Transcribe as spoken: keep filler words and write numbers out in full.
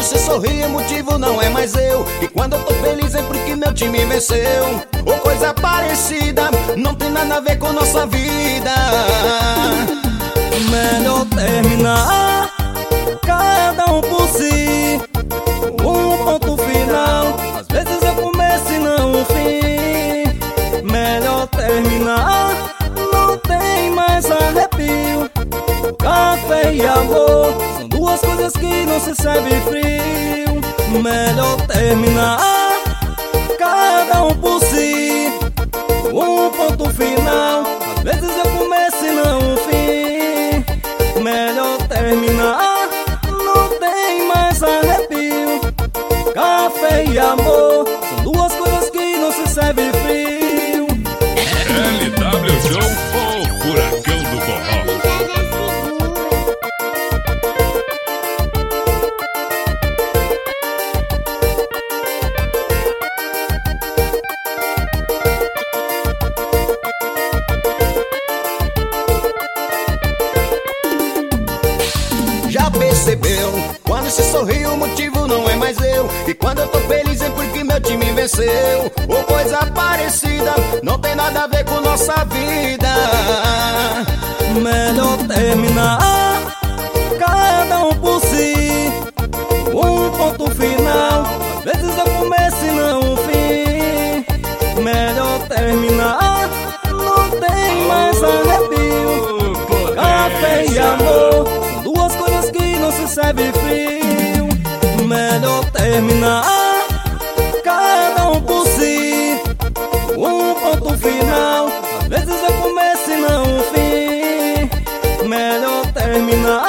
você sorri, o motivo não é mais eu. E quando eu tô feliz é porque meu time venceu. Ou coisa parecida, não tem nada a ver com nossa vida. Melhor terminar, cada um por si. Um ponto final, às vezes é começo e não um fim. Melhor terminar, não tem mais arrepio. Café e amor são duas coisas que não se serve frio. Melhor terminar, cada um por si. Um ponto final, às vezes é começo e não um fim. Melhor terminar, não tem mais arrepio. Café e amor são duas coisas que não se serve frio. L W Show, o furacão do forró. Já percebeu? Quando se sorri o motivo não é mais eu. E quando eu tô feliz é porque meu time venceu. Ou coisa parecida, não tem nada a ver com nossa vida. Melhor terminar, cada um por si. Um ponto final, às vezes é começo e não um fim. Melhor terminar, não tem mais arrepio. Café e amor são duas coisas que não se serve frio. Melhor terminar, cada um por si. Um ponto final, às vezes é começo e não um fim. Melhor terminar,